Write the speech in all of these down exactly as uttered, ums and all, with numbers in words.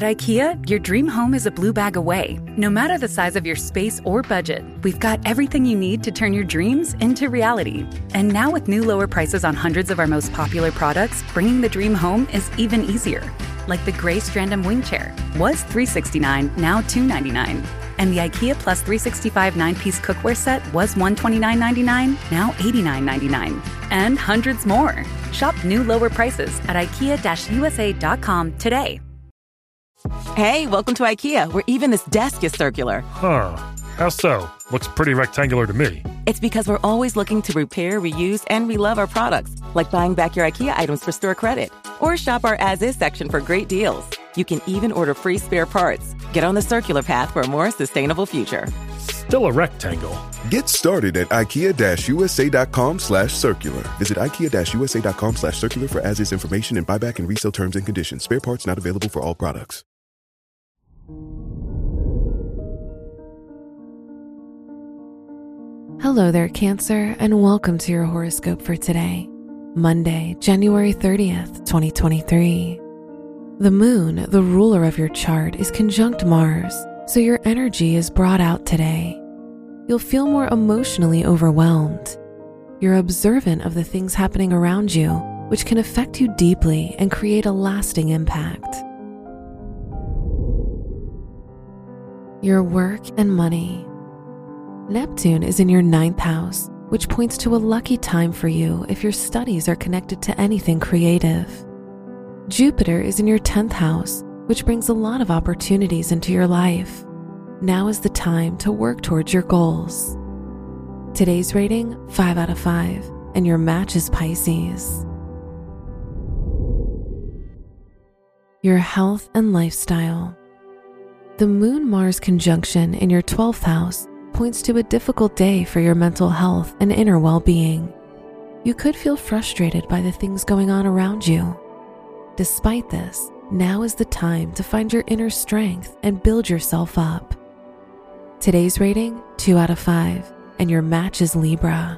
At IKEA, your dream home is a blue bag away. No matter the size of your space or budget, we've got everything you need to turn your dreams into reality. And now with new lower prices on hundreds of our most popular products, bringing the dream home is even easier. Like the gray Strandom wing chair was three hundred sixty-nine dollars, now two hundred ninety-nine dollars. And the IKEA Plus three sixty-five nine-piece cookware set was one hundred twenty-nine dollars and ninety-nine cents, now eighty-nine dollars and ninety-nine cents. And hundreds more. Shop new lower prices at ikea U S A dot com today. Hey, welcome to IKEA, where even this desk is circular. Huh. How so? Looks pretty rectangular to me. It's because we're always looking to repair, reuse, and relove our products, like buying back your IKEA items for store credit. Or shop our as-is section for great deals. You can even order free spare parts. Get on the circular path for a more sustainable future. Still a rectangle. Get started at ikea-usa.com slash circular. Visit ikea-usa.com slash circular for as-is information and buyback and resale terms and conditions. Spare parts not available for all products. Hello there, Cancer, and welcome to your horoscope for today, Monday, January thirtieth, twenty twenty-three. The moon, the ruler of your chart, is conjunct Mars, so your energy is brought out today. You'll feel more emotionally overwhelmed. You're observant of the things happening around you, which can affect you deeply and create a lasting impact. Your work and money. Neptune is in your ninth house, which points to a lucky time for you if your studies are connected to anything creative. Jupiter is in your tenth house, which brings a lot of opportunities into your life. Now is the time to work towards your goals. Today's rating, five out of five, and your match is Pisces. Your health and lifestyle. The Moon-Mars conjunction in your twelfth house points to a difficult day for your mental health and inner well-being. You could feel frustrated by the things going on around you. Despite this, now is the time to find your inner strength and build yourself up. Today's rating, two out of five, and your match is Libra.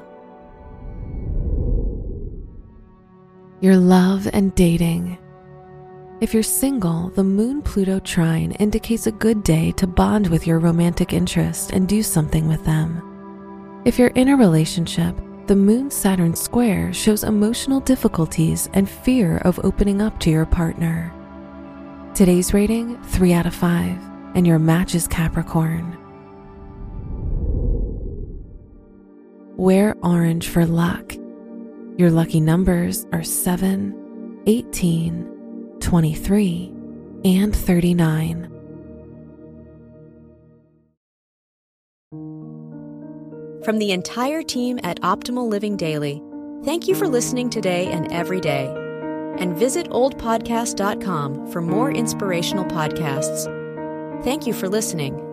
Your love and dating. If you're single, the Moon-Pluto trine indicates a good day to bond with your romantic interest and do something with them. If you're in a relationship, the Moon-Saturn square shows emotional difficulties and fear of opening up to your partner. Today's rating, three out of five, and your match is Capricorn. Wear orange for luck. Your lucky numbers are seven, eighteen, twenty-three, and thirty-nine. From the entire team at Optimal Living Daily, thank you for listening today and every day. And visit old podcast dot com for more inspirational podcasts. Thank you for listening.